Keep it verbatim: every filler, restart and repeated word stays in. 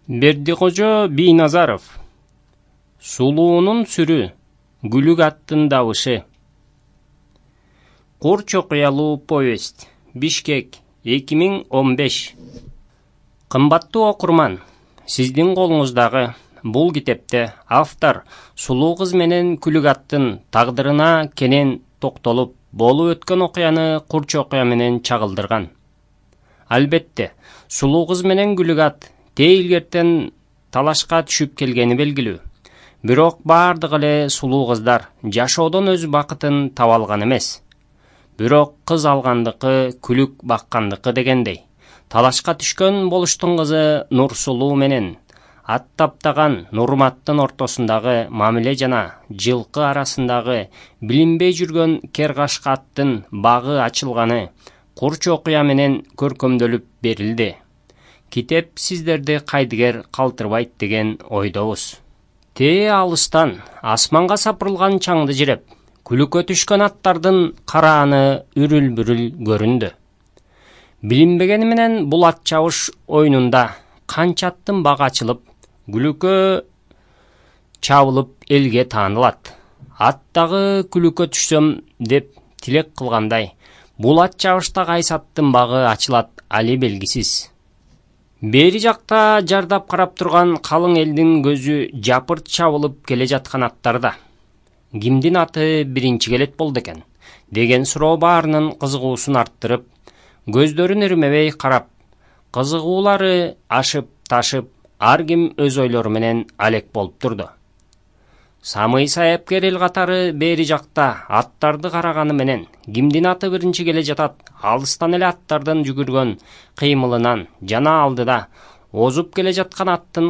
Бердикожо Бийназаров. Сулуунун сүрү, Күлүк аттын дабышы. Курч окуялуу повесть. Бишкек, эки миң он беш. Кымбаттуу окурман, сиздин колуңуздагы бул китепте автор сулуу кыз менен Күлүк аттын тагдырына кенен токтолуп, болуп өткөн окуяны курч окуя менен чагылдырган. Албетте, сулуу кыз менен Күлүк ат тейлгертен талашка түшүп келгени белгилүү. Бирок бардык эле сулуу кыздар жашоодон өз бакытын таба алган эмес. Бирок кыз алгандыкы Күлүк баккандыкы дегендей. Талашка түшкөн болуштун кызы Нурсулуу менен ат таптаган Нурматтын ортосундагы мамиле жана жылкы арасындагы билинбей жүргөн Керкашка аттын багы ачылганы курч окуя менен көркөмдөлүп берилди. Китеп сиздерди кайдыгер калтырбайт деген ойдобуз. Тээ алыстан асманга сапырылган чаңды жиреп, күлүккө түшкөн аттардын карааны үрүл-бүрүл көрүндү. Билинбегени менен бул ат чабыш оюнунда канча аттын багы ачылып, күлүккө чабылып элге таанылат. Аттагы күлүккө түшсөм деп тилек кылгандай, бул ат чабышта кайсы аттын багы ачылат али белгисиз. Бери жакта жардап карап турган калың элдин көзү жапырт чабылып келе жаткан аттарда. Кимдин аты биринчи келет болду экен деген суроо баарынын кызыгуусун арттырып, көздөрүн ирмебей карап, кызыгуулары ашып-ташып, ар ким өз ойлору менен алек болуп турду. Самый саяпкер эл катары бери жакта аттарды караганы менен кимдин аты биринчи келе жатат, алыстан эле аттардын жүгүргөн кыймылынан жана алдыда озуп келе жаткан аттын